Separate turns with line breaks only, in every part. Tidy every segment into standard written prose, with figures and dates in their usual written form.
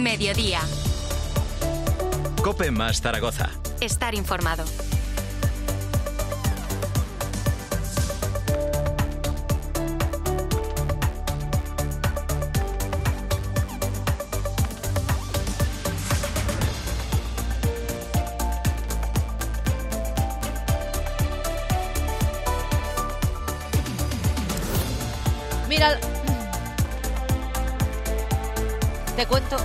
Mediodía.
COPE más Zaragoza.
Estar informado.
Mira, te cuento.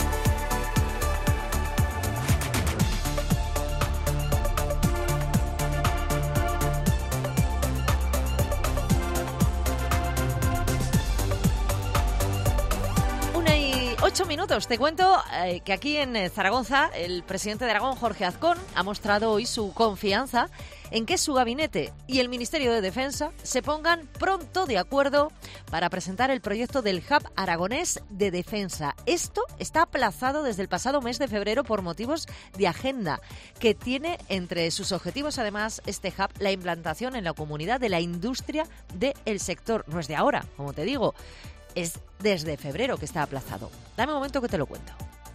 Una y 8 minutos. Te cuento que aquí en Zaragoza el presidente de Aragón, Jorge Azcón, ha mostrado hoy su confianza en que su gabinete y el Ministerio de Defensa se pongan pronto de acuerdo para presentar el proyecto del Hub Aragonés de Defensa. Esto está aplazado desde el pasado mes de febrero por motivos de agenda, que tiene entre sus objetivos, además, este hub, la implantación en la comunidad de la industria del sector. No es de ahora, como te digo, es desde febrero que está aplazado. Dame un momento que te lo cuento.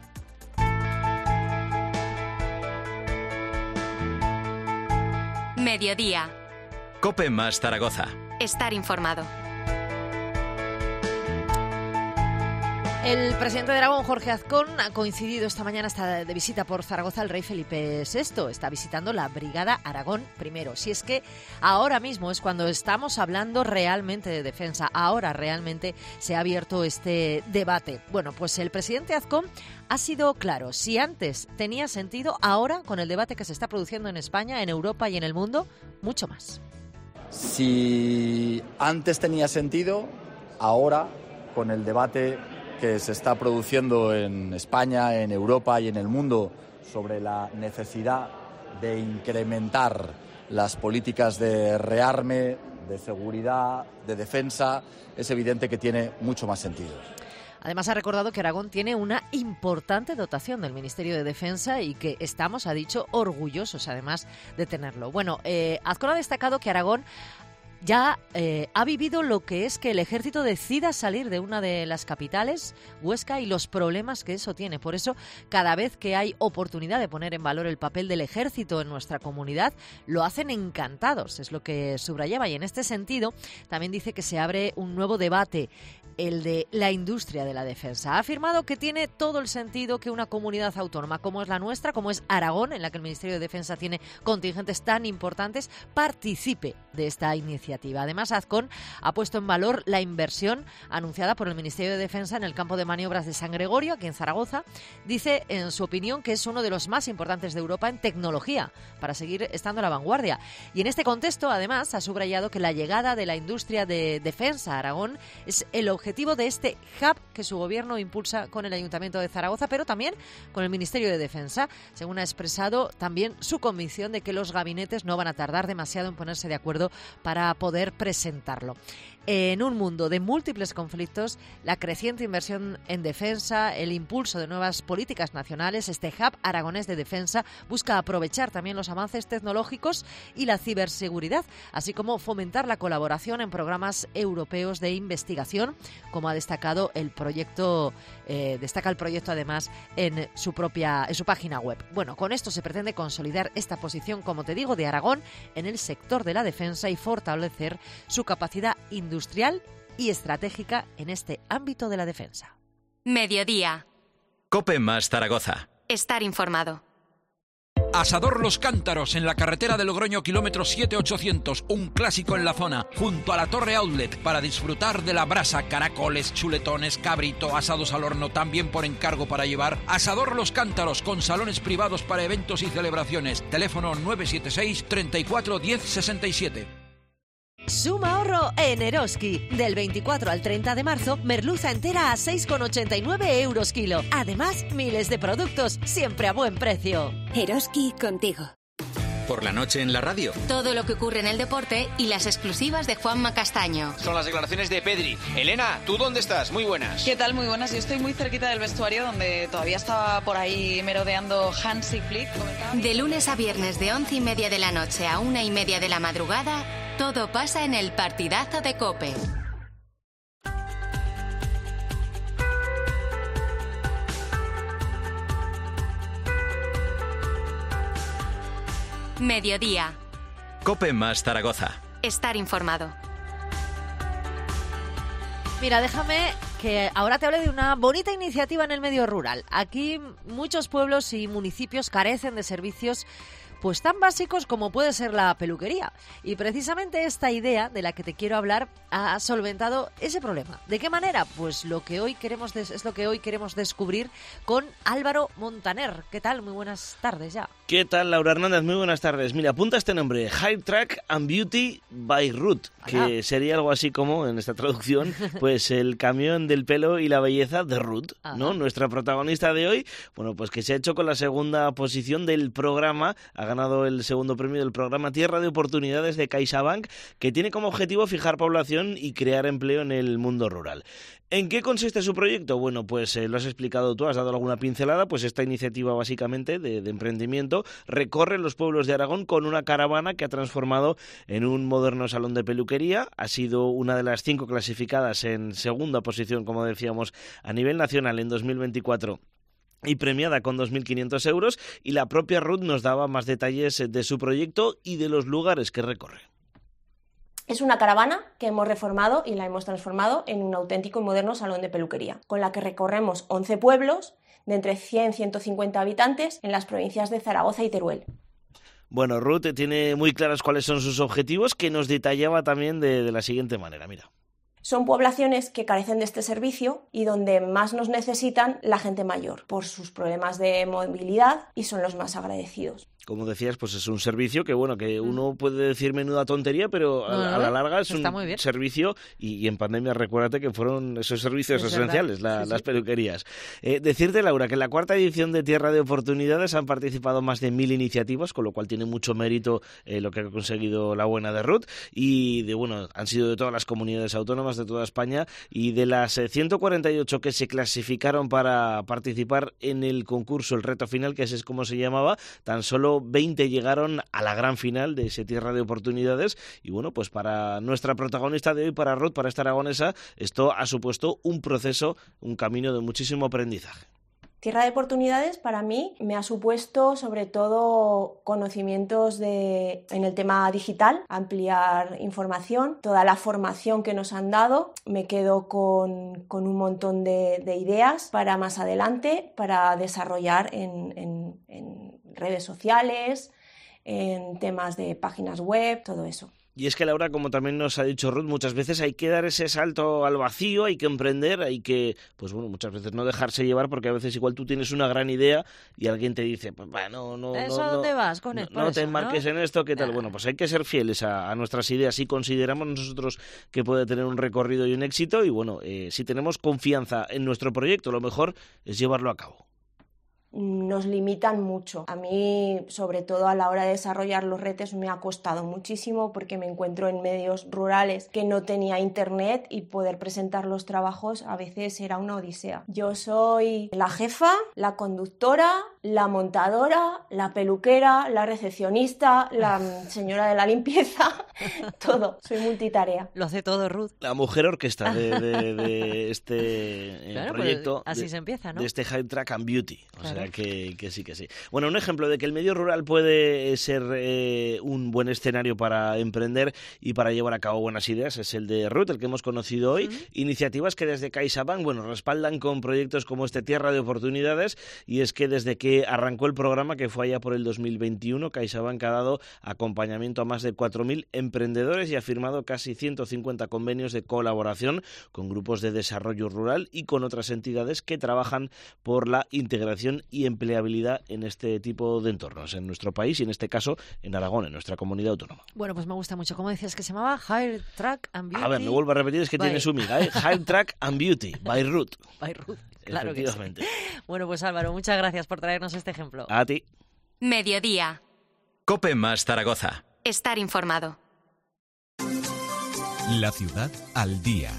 Mediodía.
COPE más Zaragoza.
Estar informado.
El presidente de Aragón, Jorge Azcón, ha coincidido esta mañana, está de visita por Zaragoza el rey Felipe VI. Está visitando la Brigada Aragón I. Si es que ahora mismo es cuando estamos hablando realmente de defensa, ahora realmente se ha abierto este debate. Bueno, pues el presidente Azcón ha sido claro. Si antes tenía sentido, ahora, con el debate que se está produciendo en España, en Europa y en el mundo, mucho más.
Si antes tenía sentido, ahora, con el debate que se está produciendo en España, en Europa y en el mundo sobre la necesidad de incrementar las políticas de rearme, de seguridad, de defensa, es evidente que tiene mucho más sentido.
Además, ha recordado que Aragón tiene una importante dotación del Ministerio de Defensa y que estamos, ha dicho, orgullosos, además, de tenerlo. Bueno, Azcón ha destacado que Aragón ya ha vivido lo que es que el ejército decida salir de una de las capitales, Huesca, y los problemas que eso tiene. Por eso, cada vez que hay oportunidad de poner en valor el papel del ejército en nuestra comunidad, lo hacen encantados, es lo que subrayaba. Y en este sentido, también dice que se abre un nuevo debate, el de la industria de la defensa. Ha afirmado que tiene todo el sentido que una comunidad autónoma como es la nuestra, como es Aragón, en la que el Ministerio de Defensa tiene contingentes tan importantes, participe de esta iniciativa. Además, Azcón ha puesto en valor la inversión anunciada por el Ministerio de Defensa en el campo de maniobras de San Gregorio, aquí en Zaragoza. Dice, en su opinión, que es uno de los más importantes de Europa en tecnología, para seguir estando a la vanguardia. Y en este contexto, además, ha subrayado que la llegada de la industria de defensa a Aragón es el objetivo de este hub que su gobierno impulsa con el Ayuntamiento de Zaragoza, pero también con el Ministerio de Defensa, según ha expresado también su convicción de que los gabinetes no van a tardar demasiado en ponerse de acuerdo para poder presentarlo. En un mundo de múltiples conflictos, la creciente inversión en defensa, el impulso de nuevas políticas nacionales, este hub aragonés de defensa busca aprovechar también los avances tecnológicos y la ciberseguridad, así como fomentar la colaboración en programas europeos de investigación, como ha destacado el proyecto, destaca el proyecto además en su página web. Bueno, con esto se pretende consolidar esta posición, como te digo, de Aragón en el sector de la defensa y fortalecer su capacidad industrial y estratégica en este ámbito de la defensa.
Mediodía.
COPE más Zaragoza.
Estar informado.
Asador Los Cántaros, en la carretera de Logroño, kilómetro 7800, un clásico en la zona, junto a la Torre Outlet, para disfrutar de la brasa, caracoles, chuletones, cabrito, asados al horno, también por encargo para llevar. Asador Los Cántaros, con salones privados para eventos y celebraciones. Teléfono 976 34 10 67.
Suma ahorro en Eroski. Del 24 al 30 de marzo, merluza entera a 6,89 euros kilo. Además, miles de productos, siempre a buen precio.
Eroski, contigo.
Por la noche en la radio.
Todo lo que ocurre en el deporte y las exclusivas de Juanma Castaño.
Son las declaraciones de Pedri. Elena, ¿tú dónde estás? Muy buenas.
¿Qué tal? Muy buenas. Yo estoy muy cerquita del vestuario, donde todavía estaba por ahí merodeando Hansi Flick.
De lunes a viernes, de 11:30 de la noche a 1:30 de la madrugada, todo pasa en el partidazo de COPE. Mediodía.
Cope más Zaragoza.
Estar informado.
Mira, déjame que ahora te hable de una bonita iniciativa en el medio rural. Aquí muchos pueblos y municipios carecen de servicios pues tan básicos como puede ser la peluquería. Y precisamente esta idea de la que te quiero hablar ha solventado ese problema. ¿De qué manera? Pues es lo que hoy queremos descubrir con Álvaro Montaner. ¿Qué tal? Muy buenas tardes ya.
¿Qué tal, Laura Hernández? Muy buenas tardes. Mira, apunta este nombre, Hair Track and Beauty by Ruth, que sería algo así como, en esta traducción, pues el camión del pelo y la belleza de Ruth, ¿no? Nuestra protagonista de hoy, bueno, pues que se ha hecho con la segunda posición del programa, ha ganado el segundo premio del programa Tierra de Oportunidades de CaixaBank, que tiene como objetivo fijar población y crear empleo en el mundo rural. ¿En qué consiste su proyecto? Bueno, pues lo has explicado tú, has dado alguna pincelada, pues esta iniciativa básicamente de emprendimiento recorre los pueblos de Aragón con una caravana que ha transformado en un moderno salón de peluquería. Ha sido una de las 5 clasificadas en segunda posición, como decíamos, a nivel nacional en 2024. Y premiada con 2.500 euros, y la propia Ruth nos daba más detalles de su proyecto y de los lugares que recorre.
Es una caravana que hemos reformado y la hemos transformado en un auténtico y moderno salón de peluquería, con la que recorremos 11 pueblos de entre 100 y 150 habitantes en las provincias de Zaragoza y Teruel.
Bueno, Ruth tiene muy claros cuáles son sus objetivos, que nos detallaba también de la siguiente manera, mira.
Son poblaciones que carecen de este servicio y donde más nos necesitan la gente mayor por sus problemas de movilidad, y son los más agradecidos.
Como decías, pues es un servicio que, bueno, que uno puede decir menuda tontería, pero a la larga es un servicio, y en pandemia recuérdate que fueron esos servicios esenciales, las peluquerías. Decirte, Laura, que en la 4ª edición de Tierra de Oportunidades han participado más de 1.000 iniciativas, con lo cual tiene mucho mérito lo que ha conseguido la buena de Ruth, y han sido de todas las comunidades autónomas de toda España, y de las 148 que se clasificaron para participar en el concurso, el reto final, que ese es como se llamaba, tan solo 20 llegaron a la gran final de ese Tierra de Oportunidades. Y bueno, pues para nuestra protagonista de hoy, para Ruth, para esta aragonesa, esto ha supuesto un proceso, un camino de muchísimo aprendizaje.
Tierra de Oportunidades para mí me ha supuesto sobre todo conocimientos en el tema digital, ampliar información, toda la formación que nos han dado. Me quedo con un montón de ideas para más adelante, para desarrollar en redes sociales, en temas de páginas web, todo eso.
Y es que, Laura, como también nos ha dicho Ruth, muchas veces hay que dar ese salto al vacío, hay que emprender, hay que, pues bueno, muchas veces no dejarse llevar, porque a veces igual tú tienes una gran idea y alguien te dice, pues no,
¿dónde vas con esto?
No te embarques en esto, ¿qué tal? Bueno, pues hay que ser fieles a nuestras ideas, si consideramos nosotros que puede tener un recorrido y un éxito, y bueno, si tenemos confianza en nuestro proyecto, lo mejor es llevarlo a cabo.
Nos limitan mucho. A mí, sobre todo a la hora de desarrollar los retos, me ha costado muchísimo, porque me encuentro en medios rurales que no tenía internet, y poder presentar los trabajos a veces era una odisea. Yo soy la jefa, la conductora, la montadora, la peluquera, la recepcionista, la señora de la limpieza, todo. Soy multitarea.
Lo hace todo Ruth.
La mujer orquesta de este proyecto.
Pues así se empieza, ¿no?
De este Hair Track and Beauty. O sea, que sí. Bueno, un ejemplo de que el medio rural puede ser un buen escenario para emprender y para llevar a cabo buenas ideas es el de Ruth, el que hemos conocido hoy. Iniciativas que desde CaixaBank, respaldan con proyectos como este Tierra de Oportunidades, y es que desde que arrancó el programa, que fue allá por el 2021, CaixaBank ha dado acompañamiento a más de 4.000 emprendedores y ha firmado casi 150 convenios de colaboración con grupos de desarrollo rural y con otras entidades que trabajan por la integración y empleabilidad en este tipo de entornos en nuestro país, y en este caso en Aragón, en nuestra comunidad autónoma.
Bueno, pues me gusta mucho. ¿Cómo decías que se llamaba? Hair Track and Beauty.
A ver, me vuelvo a repetir, es que tiene su miga, Hair Track and Beauty by Ruth.
By Ruth, claro.
Efectivamente.
Que sí. Bueno, pues Álvaro, muchas gracias por traernos este ejemplo.
A ti.
Mediodía.
Cope más Zaragoza.
Estar informado.
La ciudad al día.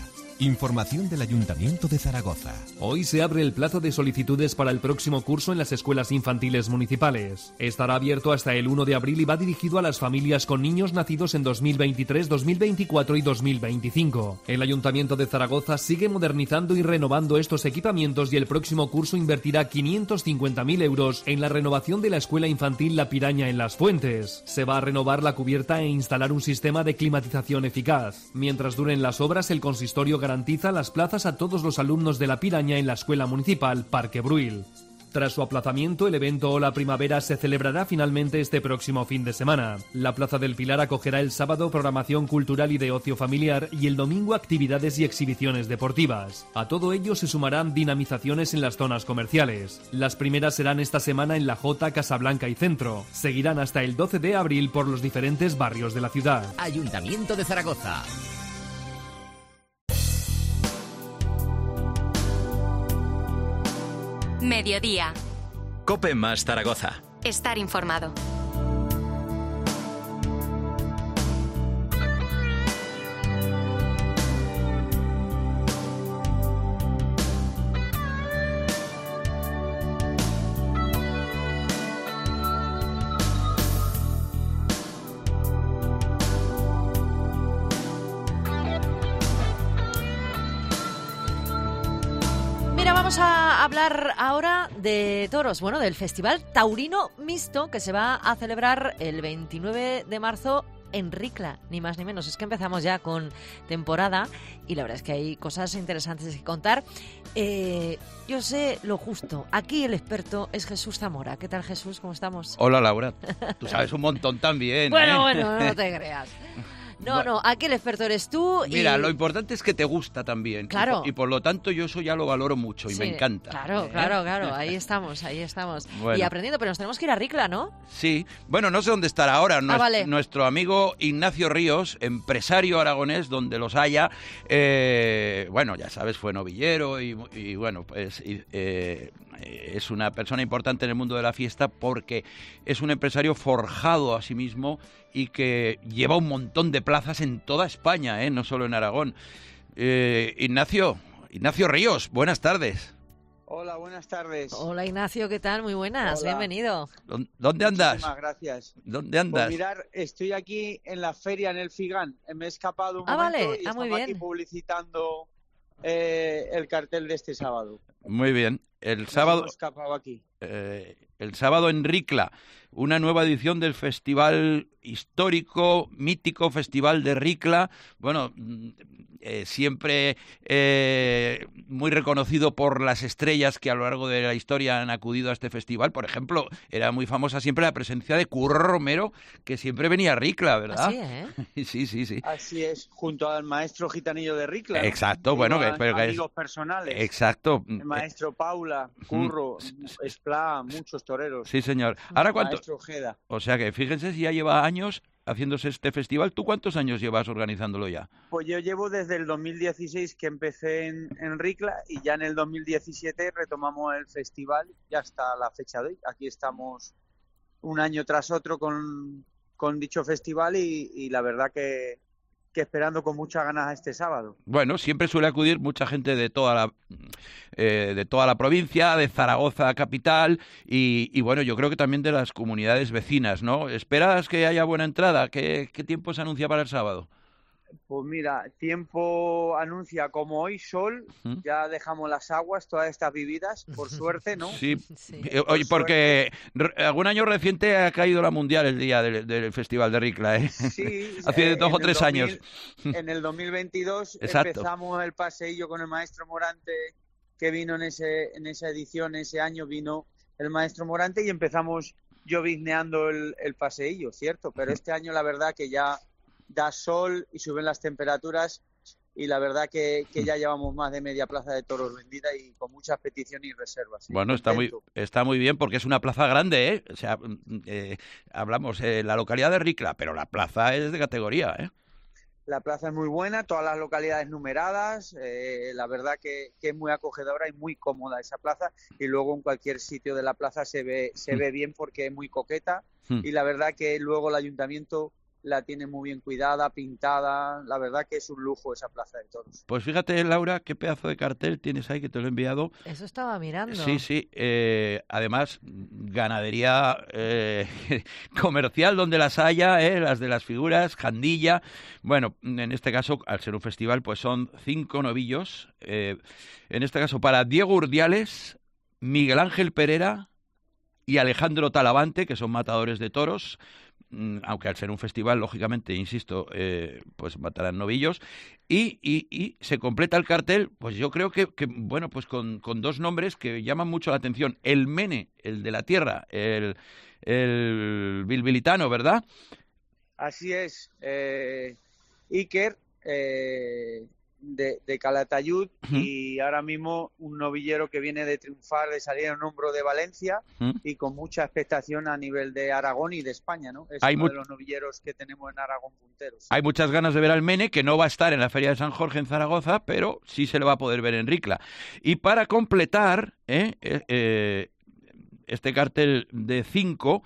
Información del Ayuntamiento de Zaragoza.
Hoy se abre el plazo de solicitudes para el próximo curso en las escuelas infantiles municipales. Estará abierto hasta el 1 de abril y va dirigido a las familias con niños nacidos en 2023, 2024 y 2025. El Ayuntamiento de Zaragoza sigue modernizando y renovando estos equipamientos y el próximo curso invertirá 550.000 euros en la renovación de la escuela infantil La Piraña en Las Fuentes. Se va a renovar la cubierta e instalar un sistema de climatización eficaz. Mientras duren las obras, el consistorio garantiza las plazas a todos los alumnos de La Piraña en la Escuela Municipal Parque Bruil. Tras su aplazamiento, el evento Hola Primavera se celebrará finalmente este próximo fin de semana. La Plaza del Pilar acogerá el sábado programación cultural y de ocio familiar y el domingo actividades y exhibiciones deportivas. A todo ello se sumarán dinamizaciones en las zonas comerciales. Las primeras serán esta semana en La Jota, Casablanca y Centro. Seguirán hasta el 12 de abril por los diferentes barrios de la ciudad.
Ayuntamiento de Zaragoza.
Mediodía.
COPE más Zaragoza.
Estar informado.
Vamos a hablar ahora de toros, bueno, del Festival Taurino Mixto que se va a celebrar el 29 de marzo en Ricla, ni más ni menos. Es que empezamos ya con temporada y la verdad es que hay cosas interesantes que contar. Yo sé lo justo. Aquí el experto es Jesús Zamora. ¿Qué tal, Jesús? ¿Cómo estamos?
Hola, Laura. Tú sabes un montón también.
Bueno, no te creas. No, aquí el experto eres tú.
Mira, lo importante es que te gusta también.
Claro.
Y por lo tanto yo eso ya lo valoro mucho y me encanta.
Claro. Ahí estamos.
Bueno.
Y aprendiendo, pero nos tenemos que ir a Ricla, ¿no?
Sí. Bueno, no sé dónde estará ahora.
Vale.
Nuestro amigo Ignacio Ríos, empresario aragonés, donde los haya. Bueno, ya sabes, fue novillero y bueno, pues... es una persona importante en el mundo de la fiesta porque es un empresario forjado a sí mismo y que lleva un montón de plazas en toda España, no solo en Aragón. Ignacio Ríos, buenas tardes.
Hola, buenas tardes.
Hola, Ignacio, ¿qué tal? Muy buenas,
Hola.
Bienvenido.
¿Dónde andas?
Muchísimas gracias.
¿Dónde andas?
Pues mirar, estoy aquí en la feria en el Figán. Me he escapado un momento
vale.
y estamos
muy bien.
aquí publicitando el cartel de este sábado.
Muy bien. El sábado en Ricla, una nueva edición del festival histórico, mítico Festival de Ricla. Bueno, siempre muy reconocido por las estrellas que a lo largo de la historia han acudido a este festival. Por ejemplo, era muy famosa siempre la presencia de Curro Romero, que siempre venía a Ricla, ¿verdad? Sí.
Así es, junto al maestro gitanillo de Ricla.
Exacto,
¿no?
bueno,
pero amigos personales.
Exacto.
El maestro Paula, Curro, Esplá, muchos toreros.
Sí, señor. Ahora cuánto.
Maestro Ojeda.
O sea que fíjense si ya lleva años haciéndose este festival. ¿Tú cuántos años llevas organizándolo ya?
Pues yo llevo desde el 2016 que empecé en Ricla y ya en el 2017 retomamos el festival y hasta la fecha de hoy. Aquí estamos un año tras otro con dicho festival y la verdad que esperando con muchas ganas a este sábado.
Bueno, siempre suele acudir mucha gente de toda la provincia, de Zaragoza capital y bueno, yo creo que también de las comunidades vecinas, ¿no? ¿Esperas que haya buena entrada? ¿Qué tiempo se anuncia para el sábado?
Pues mira, tiempo anuncia como hoy sol, ya dejamos las aguas, todas estas vividas, por suerte, ¿no?
Sí. Oye, porque algún año reciente ha caído la Mundial el día del Festival de Ricla, ¿eh?
Sí.
Hace 2 o 3 años.
En el 2022
Exacto.
Empezamos el paseillo con el maestro Morante, que vino en esa edición, ese año vino el maestro Morante y empezamos llovizneando el paseillo, ¿cierto? Pero este año la verdad que ya da sol y suben las temperaturas y la verdad que ya llevamos más de media plaza de toros vendida y con muchas peticiones y reservas.
Bueno, está muy bien porque es una plaza grande, ¿eh? O sea, hablamos la localidad de Ricla, pero la plaza es de categoría, ¿eh?
La plaza es muy buena, todas las localidades numeradas, la verdad que es muy acogedora y muy cómoda esa plaza y luego en cualquier sitio de la plaza se ve bien porque es muy coqueta y la verdad que luego el ayuntamiento la tiene muy bien cuidada, pintada. La verdad que es un lujo esa plaza de toros.
Pues fíjate, Laura, qué pedazo de cartel tienes ahí, que te lo he enviado.
Eso estaba mirando.
Sí. Además, ganadería comercial donde las haya, las de las figuras, Jandilla. Bueno, en este caso, al ser un festival, pues son 5 novillos. En este caso, para Diego Urdiales, Miguel Ángel Pereira y Alejandro Talavante, que son matadores de toros. Aunque al ser un festival, lógicamente, insisto, pues matarán novillos, y se completa el cartel, pues yo creo que bueno, pues con 2 nombres que llaman mucho la atención: el Mene, el de la tierra, el bilbilitano, ¿verdad?
Así es, Iker, de Calatayud, y ahora mismo un novillero que viene de triunfar, de salir en hombro de Valencia, y con mucha expectación a nivel de Aragón y de España, ¿no? Es uno de los novilleros que tenemos en Aragón punteros.
Hay muchas ganas de ver al Mene, que no va a estar en la Feria de San Jorge en Zaragoza, pero sí se le va a poder ver en Ricla. Y para completar este cartel de 5,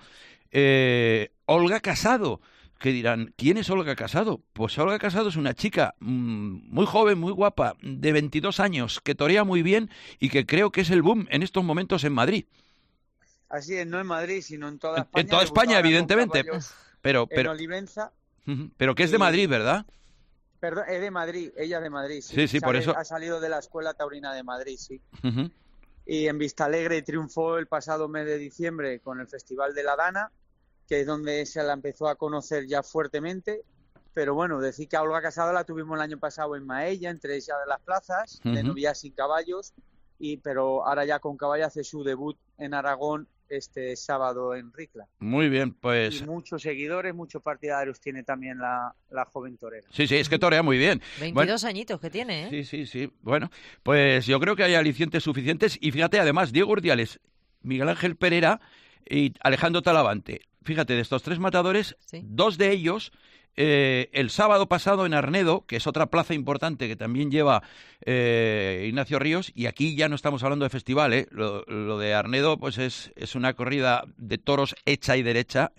Olga Casado. Que dirán, ¿quién es Olga Casado? Pues Olga Casado es una chica muy joven, muy guapa, de 22 años, que torea muy bien y que creo que es el boom en estos momentos en Madrid.
Así es, no en Madrid, sino en toda España.
En toda España, evidentemente. Pero
en Olivenza.
Pero que es de Madrid, ¿verdad?
Perdón, es de Madrid, ella es de Madrid. Sí,
por eso.
Ha salido de la Escuela Taurina de Madrid, sí. Y en Vistalegre triunfó el pasado mes de diciembre con el Festival de la Dana, que es donde se la empezó a conocer ya fuertemente. Pero bueno, decir que a Olga Casado la tuvimos el año pasado en Maella, entre ellas de las plazas, de novillas sin caballos, pero ahora ya con caballo hace su debut en Aragón este sábado en Ricla.
Muy bien, pues...
Y muchos seguidores, muchos partidarios tiene también la joven torera.
Sí, es que torea muy bien.
22 añitos que tiene, ¿eh?
Sí. Bueno, pues yo creo que hay alicientes suficientes. Y fíjate, además, Diego Urdiales, Miguel Ángel Pereira y Alejandro Talavante. Fíjate, de estos 3 matadores, 2 de ellos, el sábado pasado en Arnedo, que es otra plaza importante que también lleva Ignacio Ríos, y aquí ya no estamos hablando de festival, ¿eh? Lo de Arnedo pues es una corrida de toros hecha y derecha,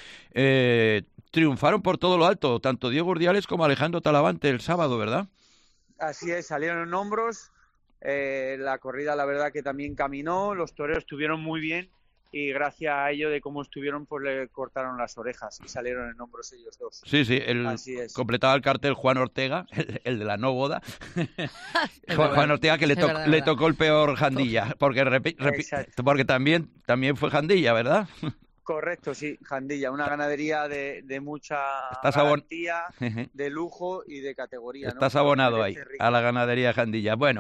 triunfaron por todo lo alto, tanto Diego Urdiales como Alejandro Talavante el sábado, ¿verdad?
Así es, salieron en hombros, la corrida la verdad que también caminó, los toreros estuvieron muy bien, y gracias a ello de cómo estuvieron, pues le cortaron las orejas y salieron en hombros ellos 2.
Sí, completaba el cartel Juan Ortega, el de la no boda. Juan Ortega, que le tocó el peor Jandilla, porque también fue Jandilla, ¿verdad?
Correcto, sí, Jandilla, una ganadería de mucha garantía, de lujo y de categoría.
Estás abonado ahí, a la ganadería Jandilla. Bueno,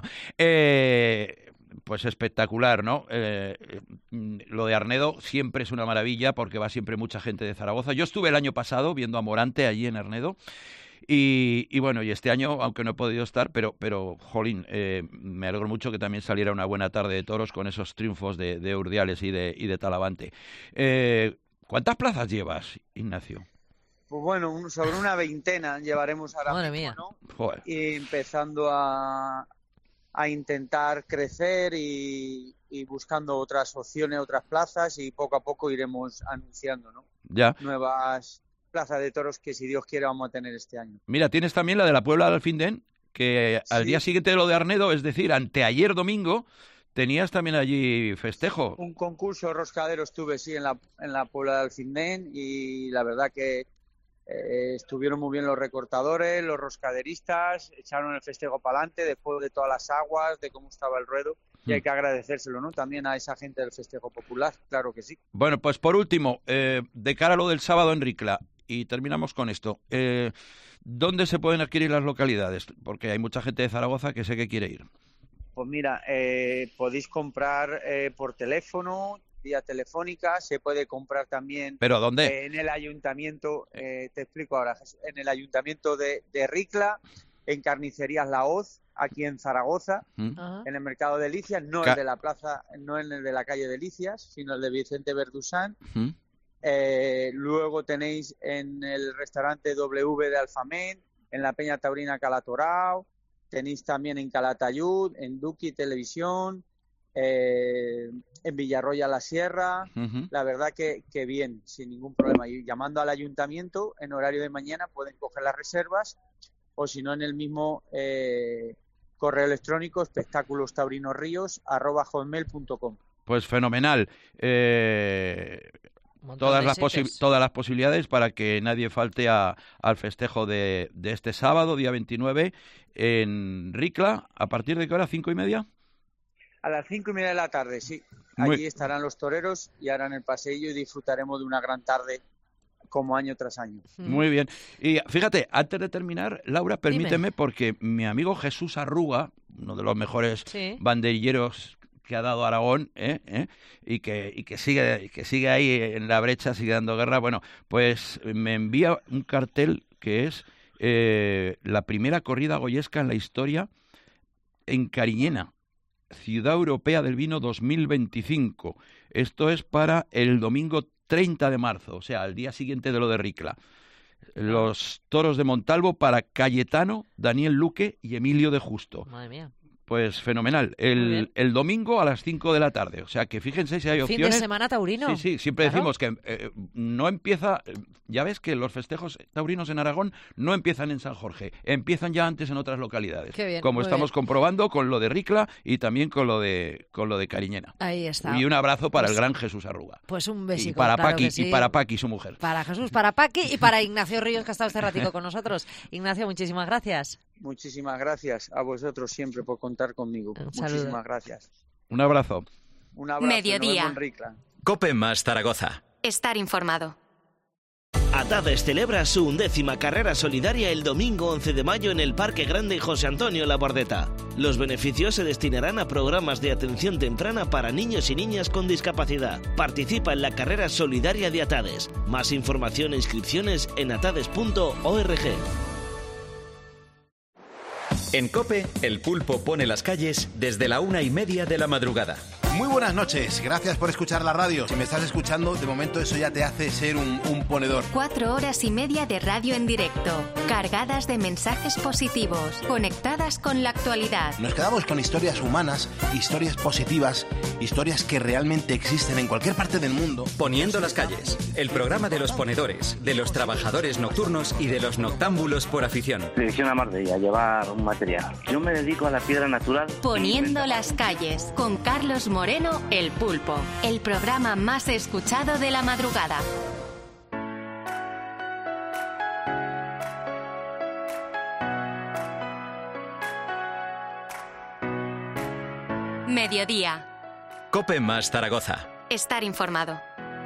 pues espectacular, ¿no? Lo de Arnedo siempre es una maravilla porque va siempre mucha gente de Zaragoza. Yo estuve el año pasado viendo a Morante allí en Arnedo y bueno, y este año, aunque no he podido estar, pero jolín, me alegro mucho que también saliera una buena tarde de toros con esos triunfos de Urdiales y de Talavante. ¿Cuántas plazas llevas, Ignacio?
Pues bueno, sobre una veintena llevaremos ahora mismo, ¿no?
Joder.
Y empezando a intentar crecer y buscando otras opciones, otras plazas, y poco a poco iremos anunciando, ¿no?
Ya.
Nuevas plazas de toros que, si Dios quiere, vamos a tener este año.
Mira, tienes también la de la Puebla de Alfindén, que al día siguiente de lo de Arnedo, es decir, anteayer domingo, tenías también allí festejo.
Un concurso roscadero estuve, sí, en la Puebla de Alfindén, y la verdad que estuvieron muy bien los recortadores, los roscaderistas, echaron el festejo para adelante después de todas las aguas, de cómo estaba el ruedo, y hay que agradecérselo, ¿no? También a esa gente del festejo popular, claro que sí.
Bueno, pues por último, de cara a lo del sábado en Ricla, y terminamos con esto, ¿dónde se pueden adquirir las localidades? Porque hay mucha gente de Zaragoza que sé que quiere ir.
Pues mira, podéis comprar por teléfono, vía telefónica, se puede comprar también.
¿Pero dónde?
En el ayuntamiento, te explico ahora, en el ayuntamiento de Ricla, en Carnicerías La Hoz, aquí en Zaragoza, en el mercado de Delicias, no el de la plaza, no en el de la calle Delicias, sino el de Vicente Verdusán. Luego tenéis en el restaurante W de Alfamén, en la Peña Taurina Calatorao, tenéis también en Calatayud, en Duki Televisión, en Villarroya la Sierra, la verdad que bien, sin ningún problema. Y llamando al ayuntamiento en horario de mañana pueden coger las reservas, o si no en el mismo correo electrónico espectáculostaurinosríos@hotmail.com.
Pues fenomenal. Todas las posibilidades para que nadie falte al festejo de este sábado, día 29, en Ricla. ¿A partir de qué hora? ¿5:30?
A las 5:30 de la tarde, sí. Allí estarán los toreros y harán el paseillo y disfrutaremos de una gran tarde como año tras año.
Muy bien. Y fíjate, antes de terminar, Laura, permíteme, porque mi amigo Jesús Arruga, uno de los mejores banderilleros que ha dado Aragón, y que sigue ahí en la brecha, sigue dando guerra, bueno, pues me envía un cartel que es la primera corrida goyesca en la historia en Cariñena, Ciudad Europea del Vino 2025. Esto es para el domingo 30 de marzo, o sea, al día siguiente de lo de Ricla. Los toros de Montalvo para Cayetano, Daniel Luque y Emilio de Justo.
Madre mía.
Pues fenomenal. El domingo a las 5 de la tarde. O sea, que fíjense si hay opciones.
Fin de semana taurino.
Sí, siempre decimos que no empieza... Ya ves que los festejos taurinos en Aragón no empiezan en San Jorge. Empiezan ya antes en otras localidades.
Qué bien,
como estamos comprobando con lo de Ricla y también con lo de Cariñena.
Ahí está.
Y un abrazo para el gran Jesús Arruga.
Pues un besito.
Y para Paqui, y para Paqui, su mujer.
Para Jesús, para Paqui y para Ignacio Ríos, que ha estado este ratico con nosotros. Ignacio, muchísimas gracias.
Muchísimas gracias a vosotros siempre por contar conmigo. Muchísimas gracias.
Un abrazo.
Un abrazo.
Mediodía.
COPE más Zaragoza.
Estar informado.
Atades celebra su 11ª carrera solidaria el domingo 11 de mayo en el Parque Grande José Antonio Labordeta. Los beneficios se destinarán a programas de atención temprana para niños y niñas con discapacidad. Participa en la carrera solidaria de Atades. Más información e inscripciones en atades.org.
En COPE, el pulpo pone las calles desde la 1:30 de la madrugada.
Muy buenas noches, gracias por escuchar la radio. Si me estás escuchando, de momento eso ya te hace ser un ponedor.
4 horas y media de radio en directo, cargadas de mensajes positivos, conectadas con la actualidad.
Nos quedamos con historias humanas, historias positivas, historias que realmente existen en cualquier parte del mundo.
Poniendo las calles, el programa de los ponedores, de los trabajadores nocturnos y de los noctámbulos por afición.
Dirección a Marbella, llevar un material. Yo me dedico a la piedra natural.
Poniendo las calles, con Carlos Moreno, El Pulpo, el programa más escuchado de la madrugada. Mediodía.
COPE más Zaragoza.
Estar informado.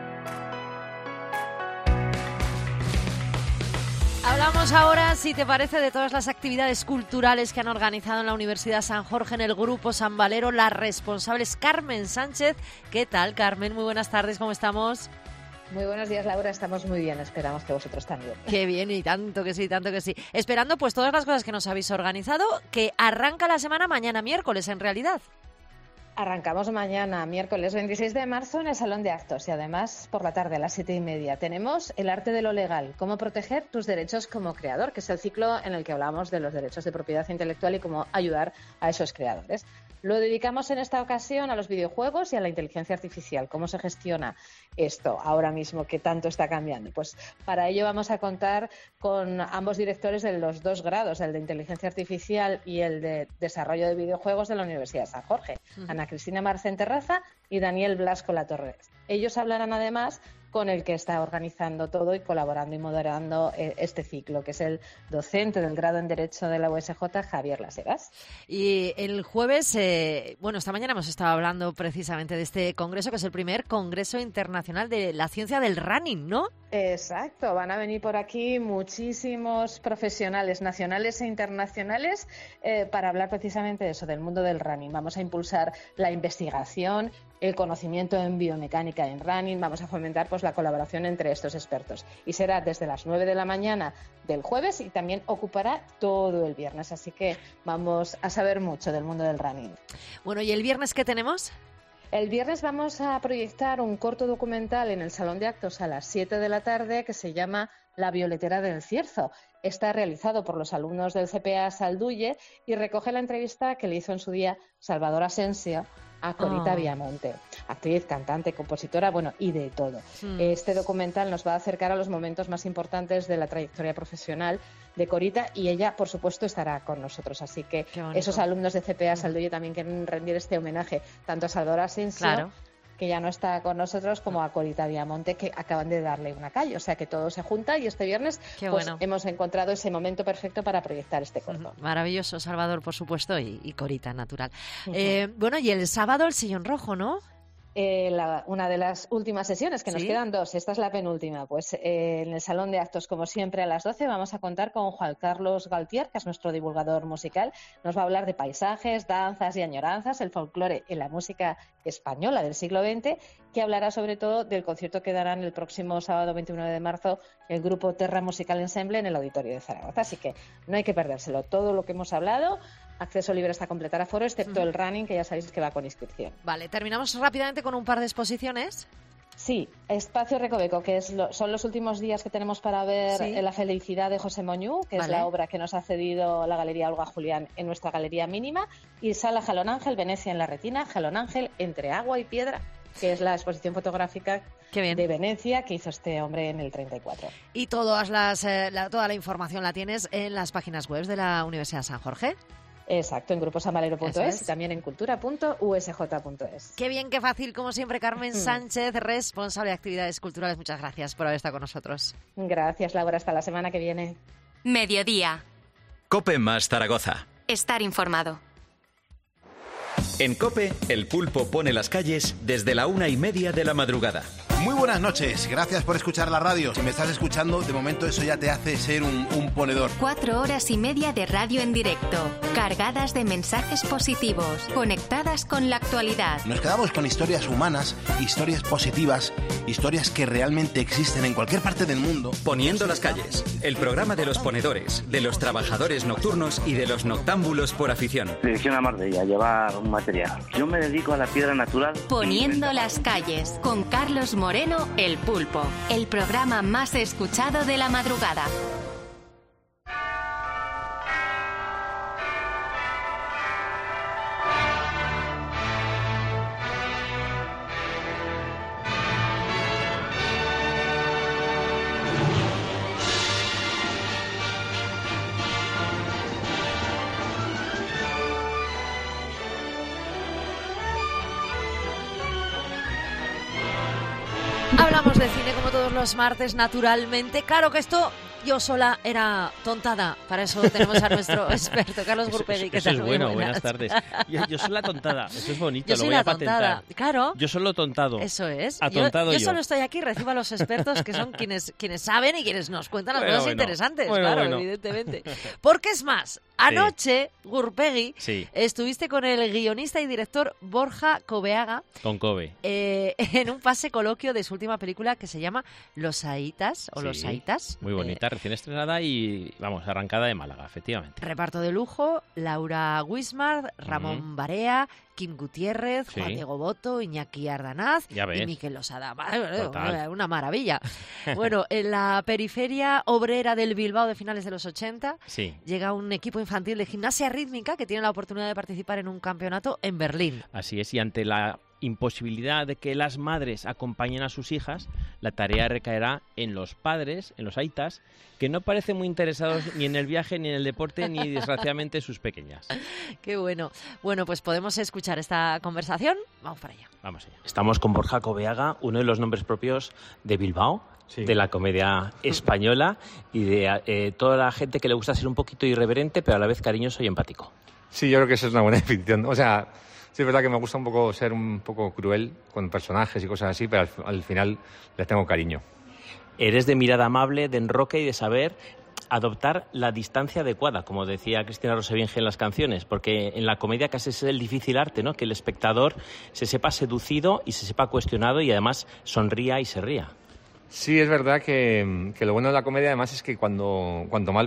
Hablamos ahora, si te parece, de todas las actividades culturales que han organizado en la Universidad San Jorge, en el Grupo San Valero. La responsable es Carmen Sánchez. ¿Qué tal, Carmen? Muy buenas tardes, ¿cómo estamos?
Muy buenos días, Laura. Estamos muy bien. Esperamos que vosotros también.
Qué bien, y tanto que sí, tanto que sí. Esperando pues todas las cosas que nos habéis organizado, que arranca la semana mañana miércoles, en realidad.
Arrancamos mañana, miércoles 26 de marzo, en el Salón de Actos y además por la tarde a las 7:30 tenemos El arte de lo legal, cómo proteger tus derechos como creador, que es el ciclo en el que hablamos de los derechos de propiedad intelectual y cómo ayudar a esos creadores. Lo dedicamos en esta ocasión a los videojuegos y a la inteligencia artificial. ¿Cómo se gestiona esto ahora mismo que tanto está cambiando? Pues para ello vamos a contar con ambos directores de los 2 grados, el de inteligencia artificial y el de desarrollo de videojuegos de la Universidad de San Jorge. Ana Cristina Marcén Terraza y Daniel Blasco Latorre. Ellos hablarán además con el que está organizando todo y colaborando y moderando este ciclo, que es el docente del grado en Derecho de la USJ, Javier Las Heras.
Y el jueves, esta mañana hemos estado hablando precisamente de este congreso, que es el primer Congreso Internacional de la Ciencia del Running, ¿no?
Exacto, van a venir por aquí muchísimos profesionales nacionales e internacionales para hablar precisamente de eso, del mundo del running. Vamos a impulsar la investigación, el conocimiento en biomecánica en running, vamos a fomentar pues la colaboración entre estos expertos. Y será desde las 9 de la mañana del jueves y también ocupará todo el viernes, así que vamos a saber mucho del mundo del running.
Bueno, ¿y el viernes qué tenemos?
El viernes vamos a proyectar un corto documental en el Salón de Actos a las 7 de la tarde que se llama La violetera del Cierzo. Está realizado por los alumnos del CPA Salduye y recoge la entrevista que le hizo en su día Salvador Asensio a Corita Viamonte, actriz, cantante, compositora, bueno, y de todo. Este documental nos va a acercar a los momentos más importantes de la trayectoria profesional de Corita y ella, por supuesto, estará con nosotros. Así que esos alumnos de CPA Salduyo también quieren rendir este homenaje tanto a Salvador Asensio, que ya no está con nosotros, como a Corita Viamonte, que acaban de darle una calle. O sea que todo se junta y este viernes hemos encontrado ese momento perfecto para proyectar este corto.
Maravilloso, Salvador, por supuesto, y Corita, natural. Bueno, y el sábado el sillón rojo, ¿no?
Una de las últimas sesiones, que nos quedan 2, esta es la penúltima, pues en el Salón de Actos, como siempre, a las 12 vamos a contar con Juan Carlos Galtier, que es nuestro divulgador musical. Nos va a hablar de paisajes, danzas y añoranzas, el folclore en la música española del siglo XX, que hablará sobre todo del concierto que darán el próximo sábado 29 de marzo el grupo Terra Musical Ensemble en el Auditorio de Zaragoza. Así que no hay que perdérselo. Todo lo que hemos hablado, acceso libre hasta completar aforo, excepto el running, que ya sabéis que va con inscripción.
Vale, terminamos rápidamente con un par de exposiciones.
Sí, Espacio Recoveco, que son los últimos días que tenemos para ver La felicidad de José Moñú, que es la obra que nos ha cedido la Galería Olga Julián en nuestra galería mínima, y Sala Jalón Ángel, Venecia en la retina, Jalón Ángel entre agua y piedra, que es la exposición fotográfica de Venecia que hizo este hombre en el 34.
Y toda la información la tienes en las páginas web de la Universidad San Jorge.
Exacto, en gruposamalero.es y también en cultura.usj.es.
Qué bien, qué fácil, como siempre. Carmen Sánchez, responsable de actividades culturales, muchas gracias por haber estado con nosotros.
Gracias, Laura, hasta la semana que viene.
Mediodía.
COPE más Zaragoza.
Estar informado.
En COPE, el pulpo pone las calles desde la 1:30 de la madrugada.
Muy buenas noches, gracias por escuchar la radio. Si me estás escuchando, de momento eso ya te hace ser un ponedor.
4 horas y media de radio en directo, cargadas de mensajes positivos, conectadas con la actualidad.
Nos quedamos con historias humanas, historias positivas, historias que realmente existen en cualquier parte del mundo.
Poniendo las calles, el programa de los ponedores, de los trabajadores nocturnos y de los noctámbulos por afición.
Dirección a Marbella, llevar un material. Yo me dedico a la piedra natural.
Poniendo las calles, con Carlos Moreno, El Pulpo, el programa más escuchado de la madrugada.
Hablamos de cine como todos los martes, naturalmente. Claro que esto yo sola era tontada. Para eso tenemos a nuestro experto, Carlos Gurpegui.
Eso es bueno, buenas tardes. Yo soy la tontada, eso es bonito,
yo
lo voy a patentar.
Tontada. Claro.
Yo soy lo tontado.
Eso es.
Atontado
yo solo estoy aquí, recibo a los expertos que son quienes saben y quienes nos cuentan las cosas interesantes, claro, evidentemente. Porque es más, anoche, Gurpegui, estuviste con el guionista y director Borja Coveaga.
Con Kobe.
En un pase coloquio de su última película que se llama Los Aitas, o Los Aitas.
Muy bonita, recién estrenada y, arrancada de Málaga, efectivamente.
Reparto de lujo: Laura Wismar, Ramón Barea, Kim Gutiérrez, Juan Diego Boto, Iñaki Ardanaz y Miquel Losada. Una maravilla. Bueno, en la periferia obrera del Bilbao de finales de los 80 llega un equipo infantil de gimnasia rítmica que tiene la oportunidad de participar en un campeonato en Berlín.
Así es, y ante la imposibilidad de que las madres acompañen a sus hijas, la tarea recaerá en los padres, en los aitas, que no parecen muy interesados ni en el viaje, ni en el deporte, ni desgraciadamente sus pequeñas.
Qué bueno. Bueno, pues podemos escuchar esta conversación. Vamos para allá.
Vamos allá. Estamos con Borja Coveaga, uno de los nombres propios de Bilbao, de la comedia española y de toda la gente que le gusta ser un poquito irreverente, pero a la vez cariñoso y empático.
Sí, yo creo que esa es una buena definición. O sea, sí es verdad que me gusta un poco ser un poco cruel con personajes y cosas así, pero al final les tengo cariño.
Eres de mirada amable, de enroque y de saber adoptar la distancia adecuada, como decía Cristina Rosevinge en las canciones, porque en la comedia casi es el difícil arte, ¿no? Que el espectador se sepa seducido y se sepa cuestionado y además sonría y se ría.
Sí, es verdad que lo bueno de la comedia además es que cuanto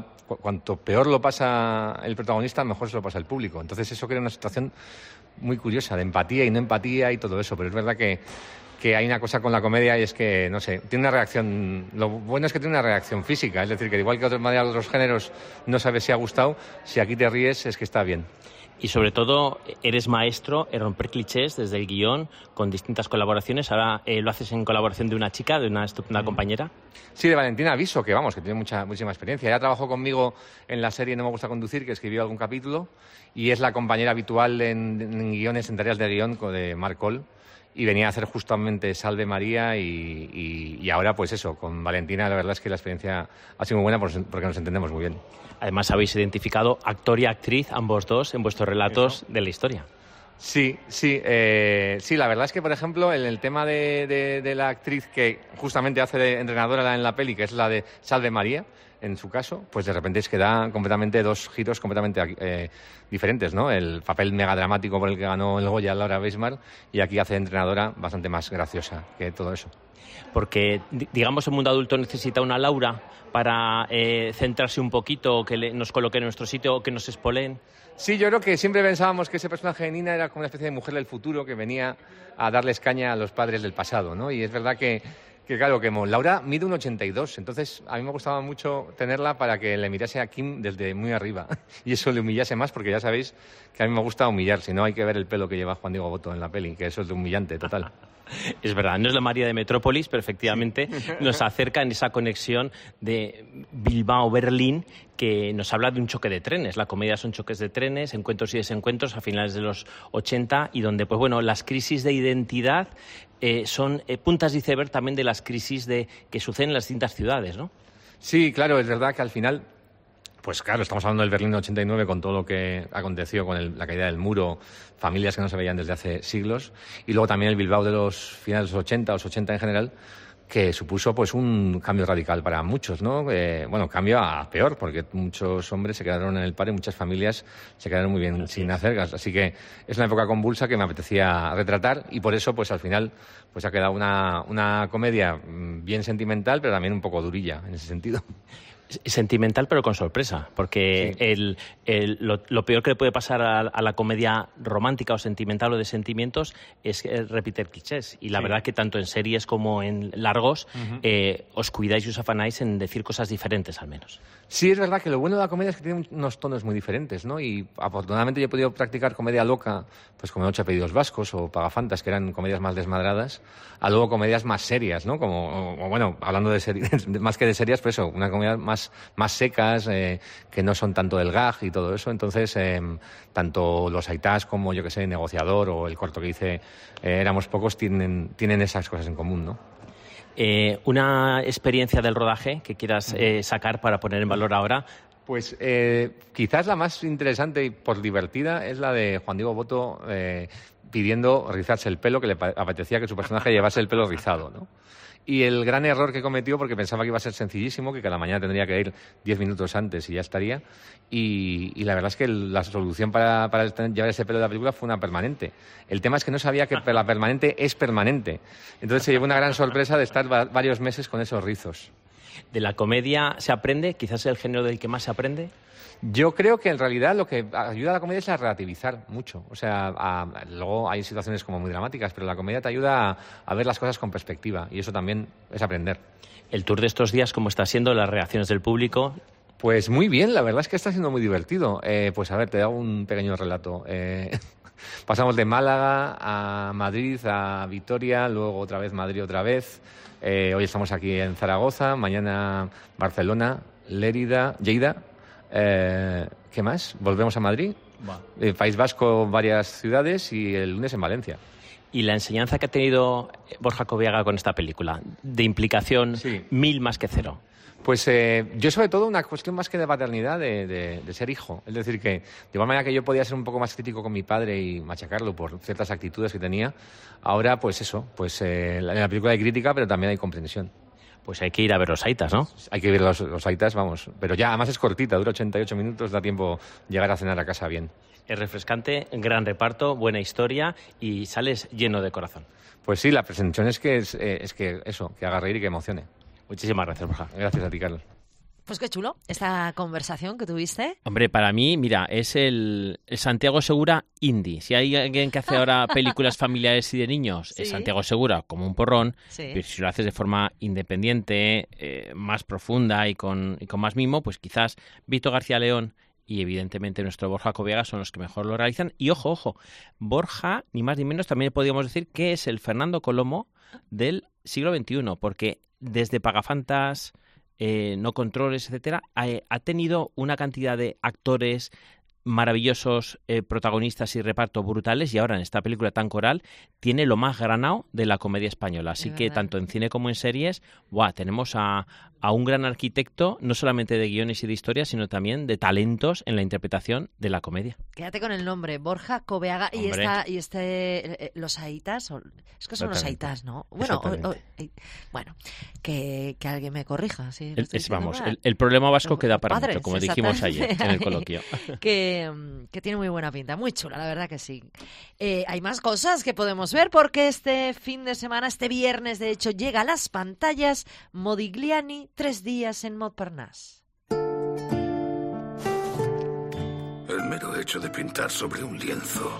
peor lo pasa el protagonista, mejor se lo pasa el público. Entonces eso crea una situación muy curiosa de empatía y no empatía y todo eso, pero es verdad que que hay una cosa con la comedia y es que, no sé, tiene una reacción... Lo bueno es que tiene una reacción física, es decir, que igual que de otros géneros no sabes si ha gustado, si aquí te ríes es que está bien.
Y sobre todo, eres maestro en romper clichés desde el guión, con distintas colaboraciones. Ahora lo haces en colaboración de una chica, de una estupenda compañera.
Sí, de Valentina Aviso, que vamos, que tiene muchísima experiencia. Ella trabajó conmigo en la serie No me gusta conducir, que escribió algún capítulo, y es la compañera habitual en guiones, en tareas de guión de Marc Coll. Y venía a hacer justamente Salve María y ahora pues eso, con Valentina la verdad es que la experiencia ha sido muy buena porque nos entendemos muy bien.
Además habéis identificado actor y actriz, ambos dos, en vuestros relatos de la historia.
Sí, la verdad es que, por ejemplo, en el tema de la actriz que justamente hace de entrenadora en la peli, que es la de Salve María, en su caso, pues de repente es que da completamente dos giros completamente diferentes, ¿no? El papel megadramático por el que ganó el Goya Laura Weismar, y aquí hace de entrenadora bastante más graciosa que todo eso.
Porque, digamos, el mundo adulto necesita una Laura para centrarse un poquito, que nos coloque en nuestro sitio o que nos espoleen.
Sí, yo creo que siempre pensábamos que ese personaje de Nina era como una especie de mujer del futuro que venía a darles caña a los padres del pasado, ¿no? Y es verdad que claro, que Laura mide 1,82, entonces a mí me gustaba mucho tenerla para que le mirase a Kim desde muy arriba y eso le humillase más, porque ya sabéis que a mí me gusta humillar, si no hay que ver el pelo que lleva Juan Diego Botto en la peli, que eso es de humillante total.
Es verdad, no es la María de Metrópolis, pero efectivamente nos acerca en esa conexión de Bilbao-Berlín, que nos habla de un choque de trenes. La comedia son choques de trenes, encuentros y desencuentros a finales de los 80, y donde, pues bueno, las crisis de identidad son puntas de iceberg también de las crisis que suceden en las distintas ciudades, ¿no?
Sí, claro, es verdad que al final... Pues claro, estamos hablando del Berlín 89 con todo lo que aconteció con la caída del muro, familias que no se veían desde hace siglos, y luego también el Bilbao de los finales de los 80, los 80 en general, que supuso pues un cambio radical para muchos, ¿no? Cambio a peor, porque muchos hombres se quedaron en el paro y muchas familias se quedaron muy bien sin hacer gas. Así que es una época convulsa que me apetecía retratar, y por eso pues al final pues ha quedado una comedia bien sentimental, pero también un poco durilla en ese sentido.
Sentimental pero con sorpresa, porque sí. Lo peor que le puede pasar a la comedia romántica o sentimental o de sentimientos es repetir clichés, y la verdad que tanto en series como en largos os cuidáis y os afanáis en decir cosas diferentes al menos.
Sí, es verdad que lo bueno de la comedia es que tiene unos tonos muy diferentes, ¿no? Y afortunadamente yo he podido practicar comedia loca, pues como 8 apellidos vascos o Pagafantas, que eran comedias más desmadradas, a luego comedias más serias, ¿no? Hablando de series, más que de serias, pues eso, una comedia más secas, que no son tanto del gag y todo eso. Entonces, tanto los Aitás como, yo que sé, Negociador o el corto que hice Éramos Pocos tienen esas cosas en común, ¿no?
Una experiencia del rodaje que quieras sacar para poner en valor ahora.
Pues quizás la más interesante y por divertida es la de Juan Diego Botto pidiendo rizarse el pelo, que le apetecía que su personaje llevase el pelo rizado, ¿no? Y el gran error que cometió, porque pensaba que iba a ser sencillísimo, que cada mañana tendría que ir 10 minutos antes y ya estaría. Y la verdad es que la solución para llevar ese pelo de la película fue una permanente. El tema es que no sabía que la permanente es permanente. Entonces se llevó una gran sorpresa de estar varios meses con esos rizos.
¿De la comedia se aprende? ¿Quizás es el género del que más se aprende?
Yo creo que en realidad lo que ayuda a la comedia es a relativizar mucho. O sea, luego hay situaciones como muy dramáticas, pero la comedia te ayuda a ver las cosas con perspectiva, y eso también es aprender.
¿El tour de estos días cómo está siendo, las reacciones del público?
Pues muy bien, la verdad es que está siendo muy divertido. Pues a ver, te hago un pequeño relato. Pasamos de Málaga a Madrid, a Vitoria, luego otra vez Madrid otra vez. Hoy estamos aquí en Zaragoza, mañana Barcelona, Lérida, Lleida. ¿Qué más? Volvemos a Madrid, País Vasco, varias ciudades, y el lunes en Valencia.
¿Y la enseñanza que ha tenido Borja Cobiaga con esta película? De implicación, sí. 1000 más que 0.
Pues yo sobre todo una cuestión más que de paternidad, de ser hijo. Es decir, que de igual manera que yo podía ser un poco más crítico con mi padre y machacarlo por ciertas actitudes que tenía, ahora pues eso, pues en la película hay crítica, pero también hay comprensión.
Pues hay que ir a ver los Aitas, ¿no?
Hay que ver los Aitas, vamos. Pero ya, además es cortita, dura 88 minutos, da tiempo llegar a cenar a casa bien.
Es refrescante, gran reparto, buena historia y sales lleno de corazón.
Pues sí, la presentación es que eso, que haga reír y que emocione.
Muchísimas gracias, Borja.
Gracias a ti, Carlos.
Pues qué chulo esta conversación que tuviste.
Hombre, para mí, mira, es el Santiago Segura indie. Si hay alguien que hace ahora películas familiares y de niños, es Santiago Segura como un porrón, pero si lo haces de forma independiente, más profunda y con más mimo, pues quizás Vito García León y evidentemente nuestro Borja Coveaga son los que mejor lo realizan. Y ojo, Borja, ni más ni menos, también podríamos decir que es el Fernando Colomo del siglo XXI, porque desde Pagafantas, No Controles, etcétera, ha tenido una cantidad de actores maravillosos, protagonistas y reparto brutales, y ahora en esta película tan coral tiene lo más granado de la comedia española. Así que tanto en cine como en series, tenemos a un gran arquitecto, no solamente de guiones y de historias, sino también de talentos en la interpretación de la comedia.
Quédate con el nombre, Borja Coveaga. Y los aitas, es que son los aitas, ¿no? Bueno, que alguien me corrija. ¿Sí?
El problema vasco queda para mucho, como dijimos ayer en el coloquio.
Que tiene muy buena pinta, muy chula, la verdad que sí. Hay más cosas que podemos ver porque este fin de semana, este viernes, de hecho, llega a las pantallas Modigliani, 3 días en Montparnasse.
El mero hecho de pintar sobre un lienzo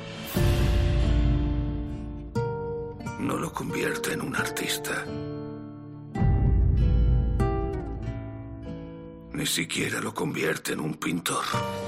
no lo convierte en un artista. Ni siquiera lo convierte en un pintor.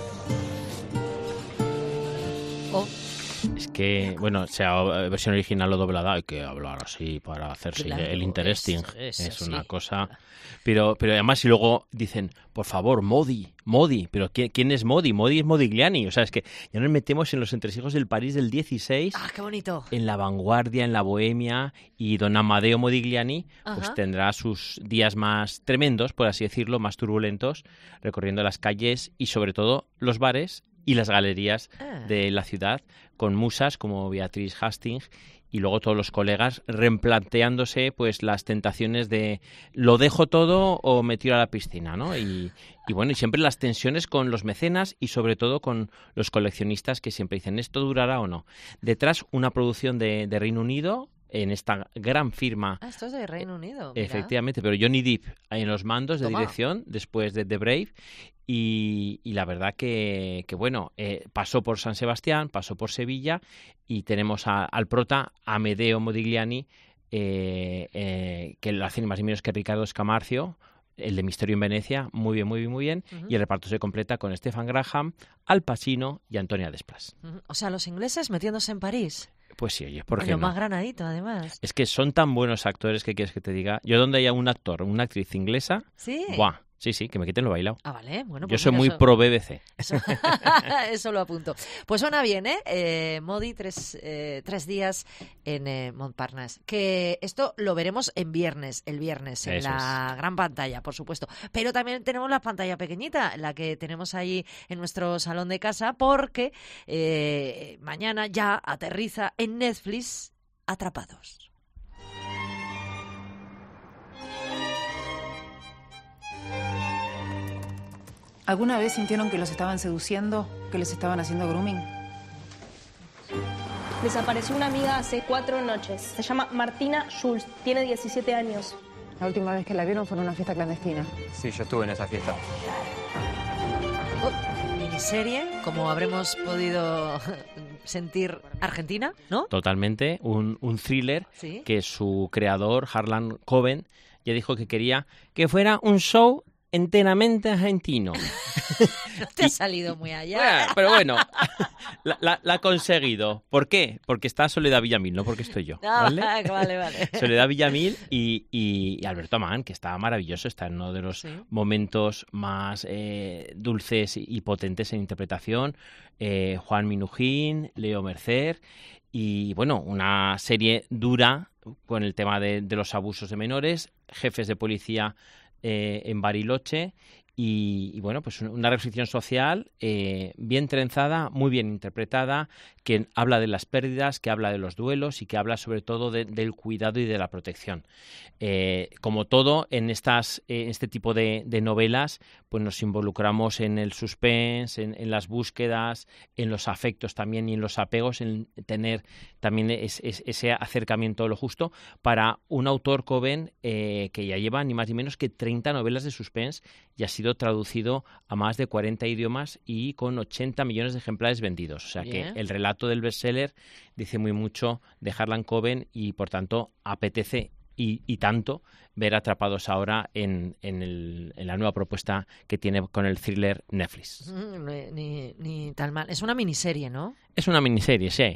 Es que, bueno, sea versión original o doblada, hay que hablar así para hacerse el interesting. Es una cosa... Pero además, y luego dicen, por favor, Modi, pero ¿quién es Modi? Modi es Modigliani. O sea, es que ya nos metemos en los entresijos del París del 16.
¡Ah, qué bonito! En
la vanguardia, en la bohemia, y don Amadeo Modigliani pues tendrá sus días más tremendos, por así decirlo, más turbulentos, recorriendo las calles y sobre todo los bares y las galerías de la ciudad, con musas como Beatriz Hastings y luego todos los colegas replanteándose pues las tentaciones de lo dejo todo o me tiro a la piscina, ¿no? Y bueno, y siempre las tensiones con los mecenas y sobre todo con los coleccionistas que siempre dicen ¿esto durará o no? Detrás una producción de Reino Unido en esta gran firma.
Esto es de Reino Unido.
Efectivamente, pero Johnny Depp en los mandos de dirección después de The Brave. Y la verdad que bueno, pasó por San Sebastián, pasó por Sevilla y tenemos al prota Amedeo Modigliani, que lo hace ni más ni menos que Ricardo Scamarcio, el de Misterio en Venecia, muy bien, y el reparto se completa con Stephen Graham, Al Pacino y Antonia Desplas.
O sea, los ingleses metiéndose en París.
Pues sí, oye, ¿por qué no?
Más granadito, además.
Es que son tan buenos actores que quieres que te diga. Yo donde haya un actor, una actriz inglesa,
¿sí?
¡Buah! Sí, que me quiten lo bailado.
Ah, vale. Bueno,
pues yo soy muy pro BBC.
Eso lo apunto. Pues suena bien, ¿eh? Modi, 3 días en Montparnasse. Que esto lo veremos el viernes, en la gran pantalla, por supuesto. Pero también tenemos la pantalla pequeñita, la que tenemos ahí en nuestro salón de casa, porque mañana ya aterriza en Netflix Atrapados.
¿Alguna vez sintieron que los estaban seduciendo, que les estaban haciendo grooming?
Desapareció una amiga hace 4 noches. Se llama Martina Schulz, tiene 17 años.
La última vez que la vieron fue en una fiesta clandestina.
Sí, yo estuve en esa fiesta.
Miniserie, como habremos podido sentir Argentina, ¿no?
Totalmente, un thriller que su creador, Harlan Coben, ya dijo que quería que fuera un show enteramente argentino.
No te ha salido muy allá.
Pero bueno, la ha conseguido. ¿Por qué? Porque está Soledad Villamil, no porque estoy yo. ¿Vale?
Vale.
Soledad Villamil y Alberto Amán, que está maravilloso, está en uno de los momentos más dulces y potentes en interpretación. Juan Minujín, Leo Mercer y bueno, una serie dura con el tema de los abusos de menores, jefes de policía en Bariloche y bueno, pues una reflexión social bien trenzada, muy bien interpretada, que habla de las pérdidas, que habla de los duelos y que habla sobre todo del cuidado y de la protección. Como todo en este tipo de novelas, pues nos involucramos en el suspense, en las búsquedas, en los afectos también y en los apegos, en tener también ese acercamiento a lo justo para un autor joven que ya lleva ni más ni menos que 30 novelas de suspense y ha sido sido traducido a más de 40 idiomas y con 80 millones de ejemplares vendidos. O sea que el relato del bestseller dice muy mucho de Harlan Coben y, por tanto, apetece y tanto ver atrapados ahora en la nueva propuesta que tiene con el thriller Netflix.
Ni tan mal. Es una miniserie, ¿no?
Es una miniserie, sí.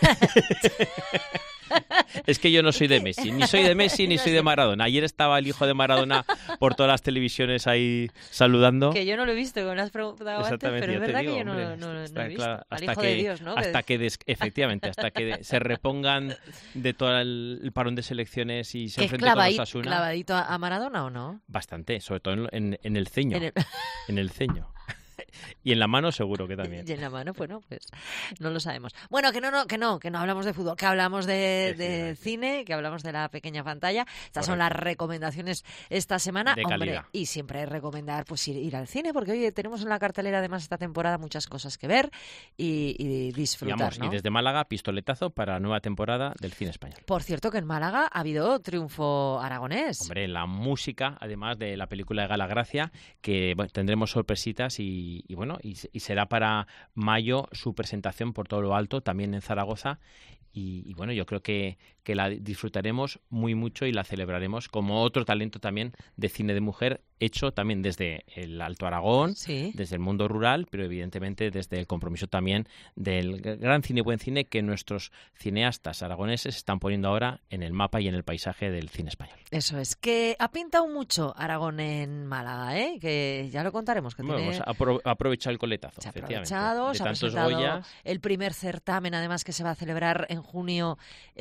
Es que yo no soy de Messi, ni soy de Messi ni soy de Maradona. Ayer estaba el hijo de Maradona por todas las televisiones ahí saludando.
Que yo no lo he visto, como lo has preguntado antes, pero es verdad que yo no lo he visto.
Claro,
al hijo de Dios, ¿no?
Efectivamente, hasta que se repongan de todo el parón de selecciones y se enfrenten con Osasuna.
¿Clavadito a Maradona o no?
Bastante, sobre todo en el ceño. En el ceño. Y en la mano seguro que también.
Y en la mano, bueno, pues no lo sabemos. Bueno, que no hablamos de fútbol, que hablamos de cine, que hablamos de la pequeña pantalla. Estas son las recomendaciones esta semana.
De calidad.
Hombre, y siempre recomendar pues ir al cine, porque hoy tenemos en la cartelera además esta temporada muchas cosas que ver y disfrutar, ¿no?
Y desde Málaga, pistoletazo para la nueva temporada del cine español.
Por cierto, que en Málaga ha habido triunfo aragonés.
Hombre, la música, además de la película de Gala Gracia, que tendremos sorpresitas y será para mayo su presentación por todo lo alto, también en Zaragoza. Y bueno, yo creo que la disfrutaremos muy mucho y la celebraremos como otro talento también de cine de mujer, hecho también desde el Alto Aragón, desde el mundo rural, pero evidentemente desde el compromiso también del gran cine y buen cine que nuestros cineastas aragoneses están poniendo ahora en el mapa y en el paisaje del cine español.
Eso es, que ha pintado mucho Aragón en Málaga, que ya lo contaremos. Que
bueno, aprovecha el coletazo.
Se ha aprovechado, se ha presentado el primer certamen, además, que se va a celebrar en junio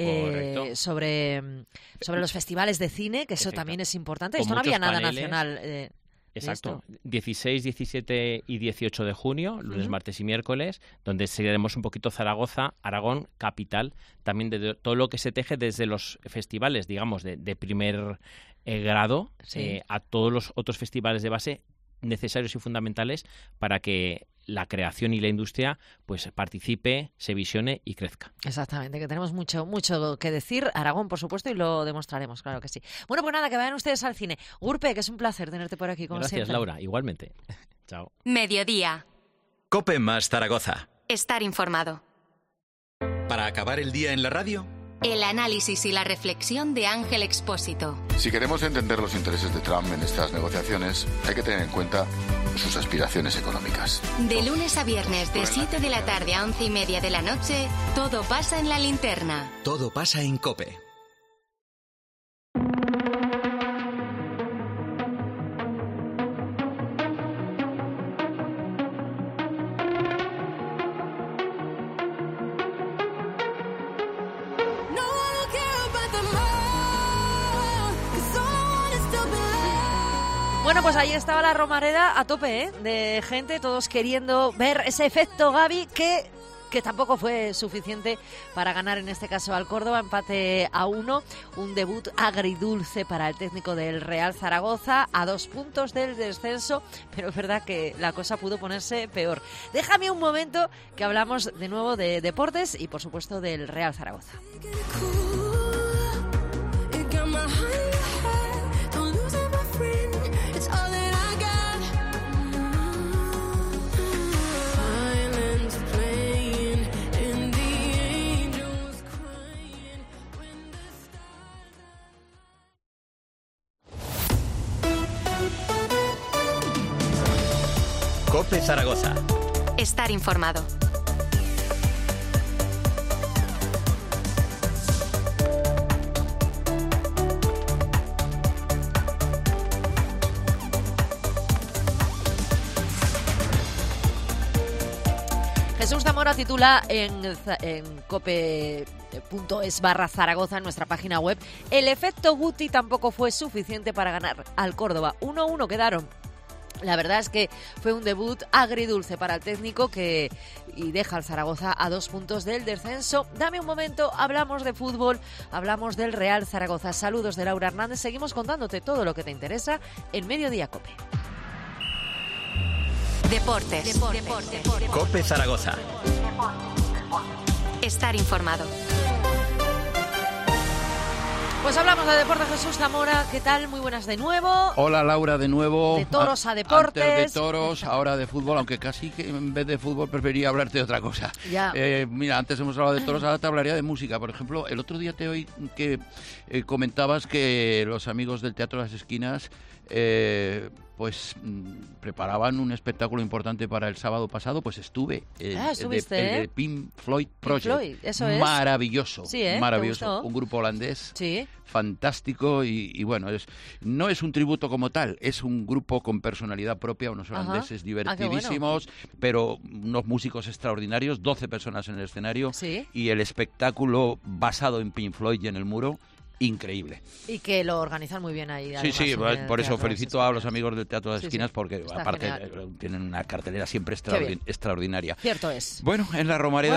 sobre los festivales de cine, que eso también es importante. Esto no había nada nacional.
Exacto, 16, 17 y 18 de junio, lunes, martes y miércoles, donde seguiremos un poquito Zaragoza, Aragón, capital, también de todo lo que se teje desde los festivales, digamos, de primer grado a todos los otros festivales de base necesarios y fundamentales para que la creación y la industria pues participe, se visione y crezca.
Exactamente, que tenemos mucho que decir. Aragón, por supuesto, y lo demostraremos, claro que sí. Bueno, pues nada, que vayan ustedes al cine. Gurpe, que es un placer tenerte por aquí, como
Gracias,
siempre.
Laura, igualmente. Chao.
Mediodía.
COPE más Zaragoza.
Estar informado.
Para acabar el día en la radio,
el análisis y la reflexión de Ángel Expósito.
Si queremos entender los intereses de Trump en estas negociaciones, hay que tener en cuenta sus aspiraciones económicas.
De lunes a viernes, de 7 de la tarde a 11:30 de la noche, todo pasa en La Linterna.
Todo pasa en COPE.
Bueno, pues ahí estaba la Romareda a tope, de gente, todos queriendo ver ese efecto Gavi que tampoco fue suficiente para ganar en este caso al Córdoba, empate a 1, un debut agridulce para el técnico del Real Zaragoza, a 2 puntos del descenso, pero es verdad que la cosa pudo ponerse peor. Déjame un momento que hablamos de nuevo de deportes y por supuesto del Real Zaragoza.
COPE Zaragoza.
Estar informado.
Jesús Zamora titula en cope.es/Zaragoza, en nuestra página web: el efecto Guti tampoco fue suficiente para ganar al Córdoba. 1-1 quedaron. La verdad es que fue un debut agridulce para el técnico y deja al Zaragoza a 2 puntos del descenso. Dame un momento, hablamos de fútbol, hablamos del Real Zaragoza. Saludos de Laura Hernández, seguimos contándote todo lo que te interesa en Mediodía COPE.
Deportes.
COPE Zaragoza.
Estar informado.
Pues hablamos de deporte. Jesús Zamora, ¿qué tal? Muy buenas de nuevo.
Hola Laura, de nuevo.
De toros a deportes.
Antes de toros, ahora de fútbol, aunque casi que en vez de fútbol preferiría hablarte de otra cosa.
Ya.
Mira, antes hemos hablado de toros, ahora te hablaría de música. Por ejemplo, el otro día te oí que comentabas que los amigos del Teatro de las Esquinas preparaban un espectáculo importante para el sábado pasado. Pues estuve.
Estuviste,
el de Pink Floyd Project.
Pink Floyd, eso es.
Maravilloso.
Sí,
maravilloso. Un grupo holandés.
Sí.
Fantástico y bueno, no es un tributo como tal, es un grupo con personalidad propia, unos holandeses divertidísimos, pero unos músicos extraordinarios, 12 personas en el escenario,
¿sí?
Y el espectáculo basado en Pink Floyd y en el muro, increíble.
Y que lo organizan muy bien ahí.
Sí, por eso felicito a los amigos del Teatro de las Esquinas,
sí.
porque aparte tienen una cartelera siempre extraordinaria.
Cierto es.
Bueno, en la Romareda,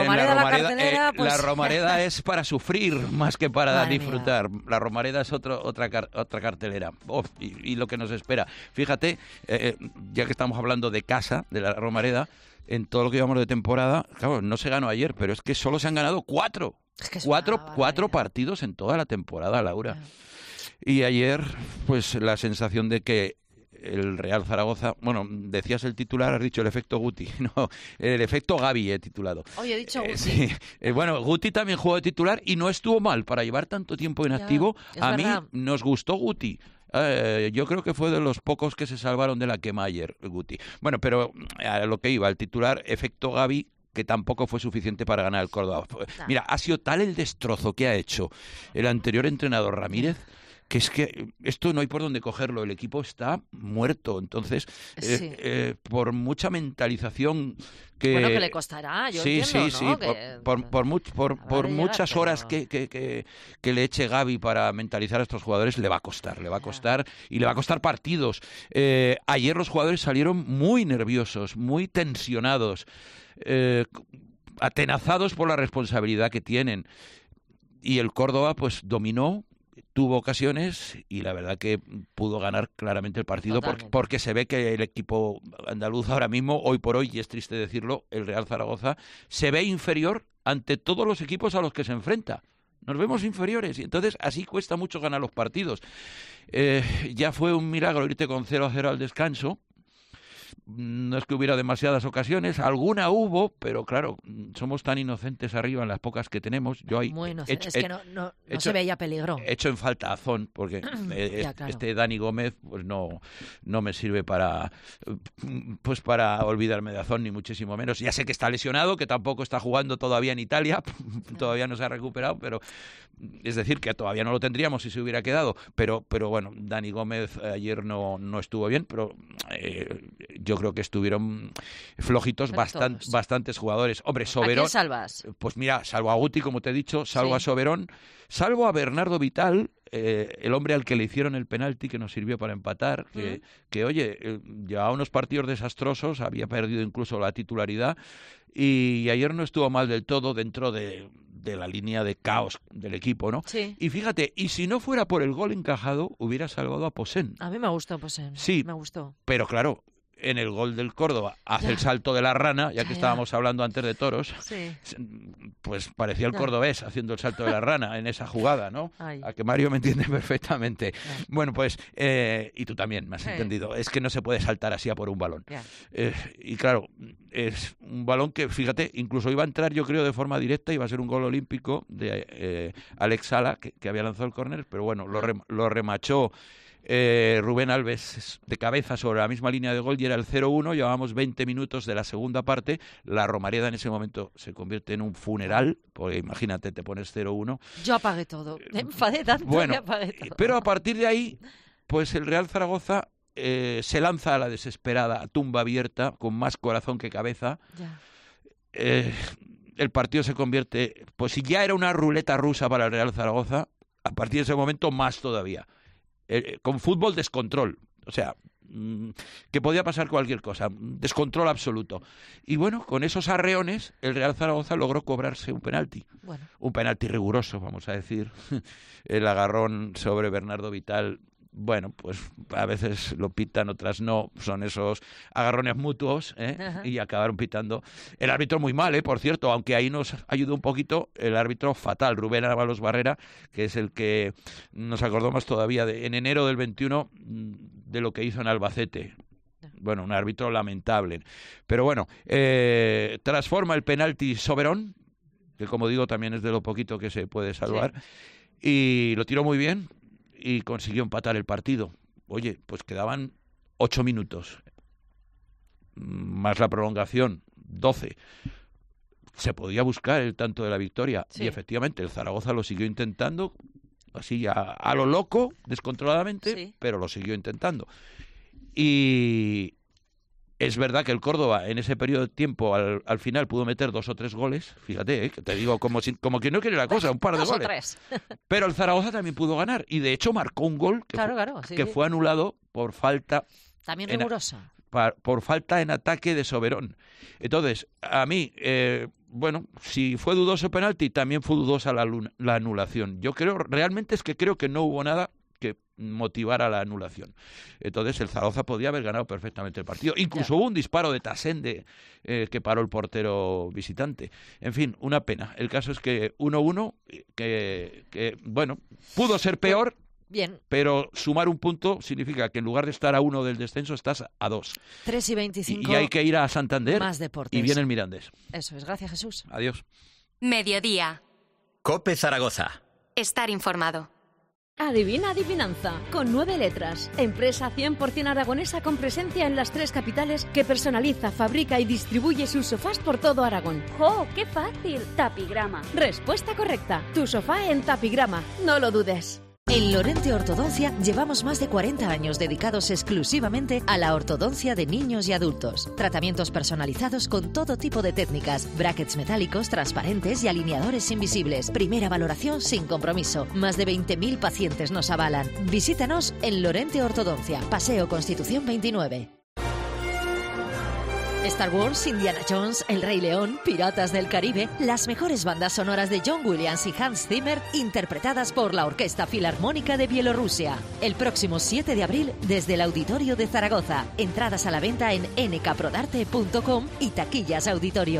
la Romareda es para sufrir más que para disfrutar. La Romareda es otra cartelera. Y lo que nos espera. Fíjate, ya que estamos hablando de casa, de la Romareda, en todo lo que llevamos de temporada, claro, no se ganó ayer, pero es que solo se han ganado 4. Es que cuatro partidos en toda la temporada, Laura. Y ayer, pues la sensación de que el Real Zaragoza, bueno, decías el titular, has dicho el efecto Guti, no, el efecto Gavi he titulado.
Oye, he dicho Guti.
Sí. Bueno, Guti también jugó de titular y no estuvo mal para llevar tanto tiempo inactivo. A mí nos gustó Guti. Yo creo que fue de los pocos que se salvaron de la quema ayer, Guti. Bueno, pero a lo que iba, el titular, efecto Gavi, que tampoco fue suficiente para ganar el Córdoba. Mira, ha sido tal el destrozo que ha hecho el anterior entrenador Ramírez, que es que esto no hay por dónde cogerlo, el equipo está muerto. Entonces, por mucha mentalización que...
Bueno, que le costará, yo entiendo, ¿no?
Por muchas horas que le eche Gavi para mentalizar a estos jugadores, le va a costar y le va a costar partidos. Ayer los jugadores salieron muy nerviosos, muy tensionados, atenazados por la responsabilidad que tienen. Y el Córdoba, pues, dominó, tuvo ocasiones y la verdad que pudo ganar claramente el partido porque se ve que el equipo andaluz ahora mismo, hoy por hoy, y es triste decirlo, el Real Zaragoza, se ve inferior ante todos los equipos a los que se enfrenta. Nos vemos inferiores y entonces así cuesta mucho ganar los partidos. Ya fue un milagro irte con 0-0 al descanso. No es que hubiera demasiadas ocasiones, alguna hubo, pero claro, somos tan inocentes arriba en las pocas que tenemos. Yo ahí
es que no se veía peligro.
Hecho en falta a Azón, porque este Dani Gómez pues no me sirve para olvidarme de Azón, ni muchísimo menos. Ya sé que está lesionado, que tampoco está jugando todavía en Italia, todavía no se ha recuperado, pero es decir, que todavía no lo tendríamos si se hubiera quedado, pero bueno, Dani Gómez ayer no estuvo bien, pero yo creo que estuvieron flojitos bastantes jugadores. Hombre, Soberón...
¿A quién salvas?
Pues mira, salvo a Guti, como te he dicho, salvo a Soberón, salvo a Bernardo Vital, el hombre al que le hicieron el penalti que nos sirvió para empatar, que oye, llevaba unos partidos desastrosos, había perdido incluso la titularidad, y ayer no estuvo mal del todo dentro de la línea de caos del equipo, ¿no?
Sí.
Y fíjate, y si no fuera por el gol encajado, hubiera salvado a Posén.
A mí me gustó Posén.
Sí,
me gustó.
Pero claro, en el gol del Córdoba hace el salto de la rana, ya que estábamos hablando antes de toros, pues parecía el cordobés haciendo el salto de la rana en esa jugada, ¿no? A que Mario me entiende perfectamente. Bueno, pues, y tú también me has entendido, es que no se puede saltar así a por un balón. Y claro, es un balón que, fíjate, incluso iba a entrar, yo creo, de forma directa, iba a ser un gol olímpico de Alex Sala, que había lanzado el córner, pero bueno, lo remachó Rubén Alves de cabeza sobre la misma línea de gol y era el 0-1. Llevábamos 20 minutos de la segunda parte. La Romareda en ese momento se convierte en un funeral, porque imagínate, te pones 0-1.
Yo apagué todo, me enfadé tanto que apagué todo.
Pero a partir de ahí, pues el Real Zaragoza se lanza a la desesperada, a tumba abierta, con más corazón que cabeza. El partido se convierte, pues si ya era una ruleta rusa para el Real Zaragoza, a partir de ese momento más todavía. Con fútbol descontrol, o sea, que podía pasar cualquier cosa, descontrol absoluto. Y bueno, con esos arreones, el Real Zaragoza logró cobrarse un penalti. Un penalti riguroso, vamos a decir. El agarrón sobre Bernardo Vital bueno, pues a veces lo pitan, otras no, son esos agarrones mutuos, y acabaron pitando. El árbitro muy mal, por cierto, aunque ahí nos ayudó un poquito el árbitro fatal, Rubén Ábalos Barrera, que es el que nos acordamos todavía en enero del 21 de lo que hizo en Albacete. Bueno, un árbitro lamentable. Pero bueno, transforma el penalti Soberón, que como digo también es de lo poquito que se puede salvar, y lo tiró muy bien y consiguió empatar el partido. Oye, pues quedaban 8 minutos, más la prolongación, 12. Se podía buscar el tanto de la victoria, y efectivamente el Zaragoza lo siguió intentando, así a lo loco, descontroladamente, pero lo siguió intentando. Y es verdad que el Córdoba en ese periodo de tiempo al final pudo meter 2 o 3 goles, fíjate, que te digo como que no quiere la cosa, un par de goles. Pero el Zaragoza también pudo ganar, y de hecho marcó un gol que fue anulado por falta.
También rigurosa.
Por falta en ataque de Soberón. Entonces, a mí, bueno, si fue dudoso el penalti, también fue dudosa la anulación. Yo realmente creo que no hubo nada que motivara la anulación. Entonces el Zaragoza podía haber ganado perfectamente el partido. Incluso hubo un disparo de Tasende que paró el portero visitante. En fin, una pena. El caso es que 1-1, que bueno, pudo ser peor.
Bien.
Pero sumar un punto significa que en lugar de estar a 1 del descenso, estás a 2.
3:25.
Y hay que ir a Santander.
Más deportes.
Y viene el Mirandés.
Eso es. Gracias, Jesús.
Adiós.
Mediodía.
COPE Zaragoza.
Estar informado.
Adivina adivinanza, con 9 letras. Empresa 100% aragonesa con presencia en las 3 capitales que personaliza, fabrica y distribuye sus sofás por todo Aragón.
¡Oh, qué fácil! Tapigrama.
Respuesta correcta. Tu sofá en Tapigrama. No lo dudes.
En Lorente Ortodoncia llevamos más de 40 años dedicados exclusivamente a la ortodoncia de niños y adultos. Tratamientos personalizados con todo tipo de técnicas, brackets metálicos, transparentes y alineadores invisibles. Primera valoración sin compromiso. Más de 20.000 pacientes nos avalan. Visítanos en Lorente Ortodoncia, Paseo Constitución 29. Star Wars, Indiana Jones, El Rey León, Piratas del Caribe, las mejores bandas sonoras de John Williams y Hans Zimmer, interpretadas por la Orquesta Filarmónica de Bielorrusia. El próximo 7 de abril, desde el Auditorio de Zaragoza. Entradas a la venta en nkprodarte.com y taquillas Auditorio.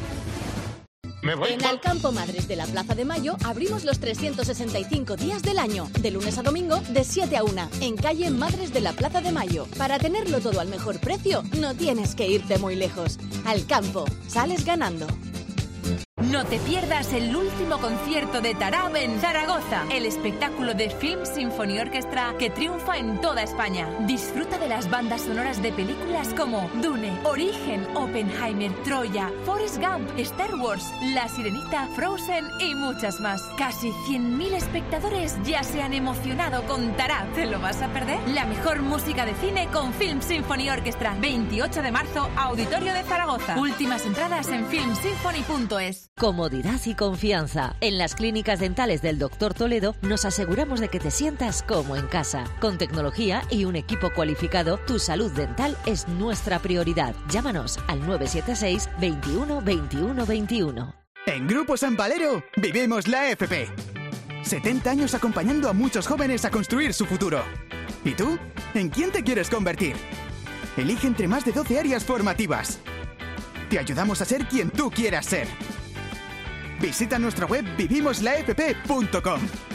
En Alcampo Madres de la Plaza de Mayo abrimos los 365 días del año, de lunes a domingo, de 7 a 1, en calle Madres de la Plaza de Mayo. Para tenerlo todo al mejor precio, no tienes que irte muy lejos. Alcampo, sales ganando.
No te pierdas el último concierto de Tarab en Zaragoza, el espectáculo de Film Symphony Orchestra que triunfa en toda España. Disfruta de las bandas sonoras de películas como Dune, Origen, Oppenheimer, Troya, Forrest Gump, Star Wars, La Sirenita, Frozen y muchas más. Casi 100.000 espectadores ya se han emocionado con Tarab. ¿Te lo vas a perder? La mejor música de cine con Film Symphony Orchestra. 28 de marzo, Auditorio de Zaragoza. Últimas entradas en filmsymphony.es.
Comodidad y confianza. En las clínicas dentales del Dr. Toledo nos aseguramos de que te sientas como en casa. Con tecnología y un equipo cualificado, tu salud dental es nuestra prioridad. Llámanos al 976 21 21 21.
En Grupo San Valero vivimos la FP. 70 años acompañando a muchos jóvenes a construir su futuro. ¿Y tú? ¿En quién te quieres convertir? Elige entre más de 12 áreas formativas. Te ayudamos a ser quien tú quieras ser. Visita nuestra web vivimoslafp.com.